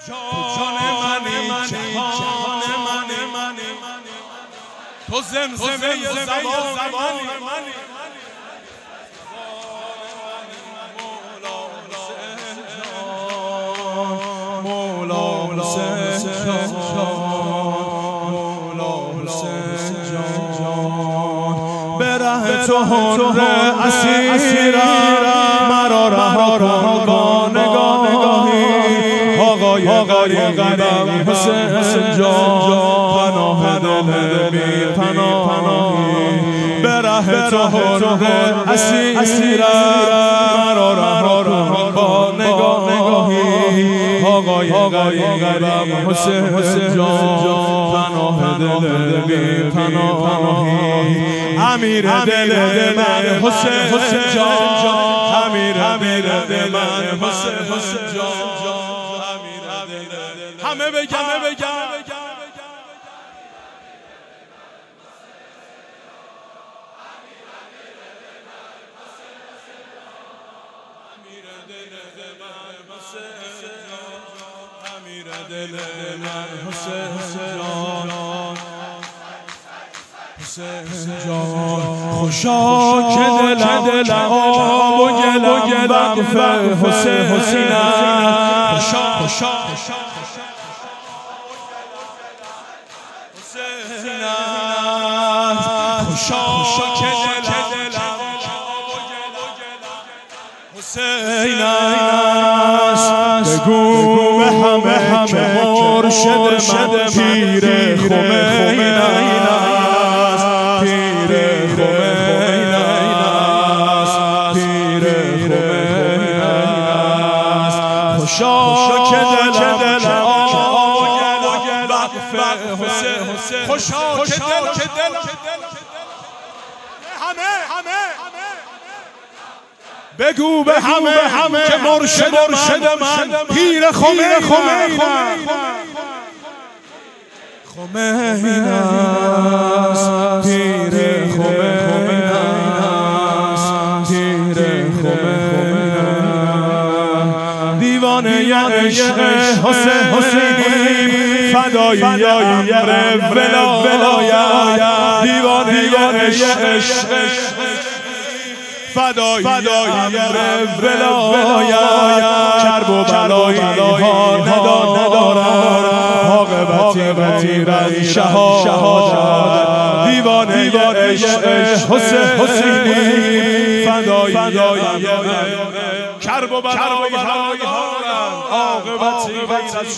جان منی جهان منی تو زمزمه زبان منی مولا حسین جان به ره تو حر اسیرم مرا رها کن با نگاهی آقای غریبم حسین جان پناه دل بی پناهی به ره تو حر اسیرم مرا رها کن با نگاهی آقای غریبم حسین جان پناه دل بی پناهی امیر دل من حسین جان امیر دل من حسین جان همه بگم دل من حسین جان خوشا که دلم آب و گلم وقف حسین خوشا که دلم حسین است بگو به همه که مرشد من پیر خمین است پیر خمین است پیر خمین است خوشا که دلم آب و گلم وقف حسین خوشا که دلم همه بگو به همه که مرشد من پیر خمین است پیر خمین است پیر خمین دیوانه عشق حسینی فدایی ولایت دیوانه عشق فدایی ولایت کرب و بلایی ها ندارد عاقبتی رنج شهادت دیوانه عشق حسینی فدایی کرب و بلایی ها عاقبتی رنج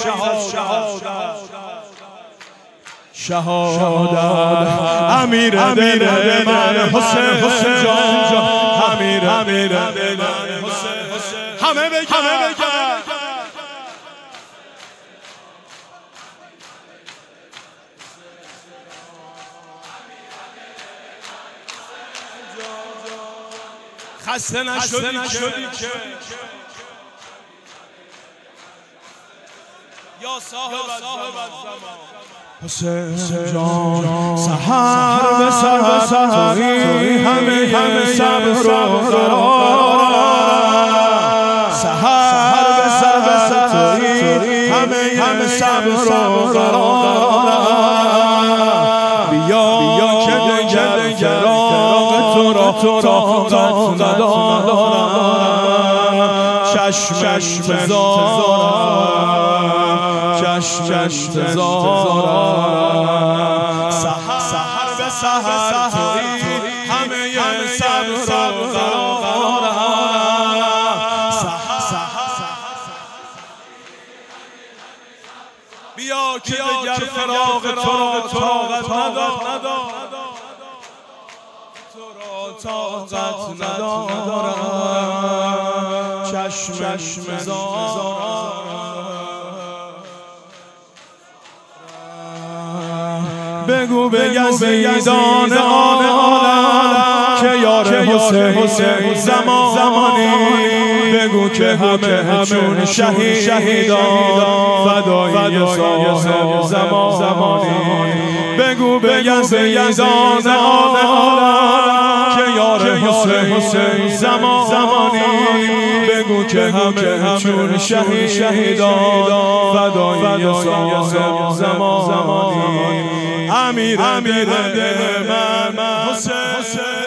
شهادت امیر دل من حسین جان امیر دل من حسین همه بگم خسته نشدی که یا صاحب الزمان حسین جان سحر به سحری همه صبر و قرار سحر به سحری همه صبر و قرار بیا که دگر فراق تو را طاقت ندارم چشم بزارم سحر به سحری همه صبر و قرارم بیا که دگر فراق تو را طاقت ندارم چشم بزارم بگو به یزیدان عالم که یار حسین زمانی بگو که همه چون شهیدان فدایی صاحب زمانی بگو به یزیدان عالم که یار حسین زمانی بگو بگو که همه چون شهیدان فدای صاحب زمانی امیر دل من حسین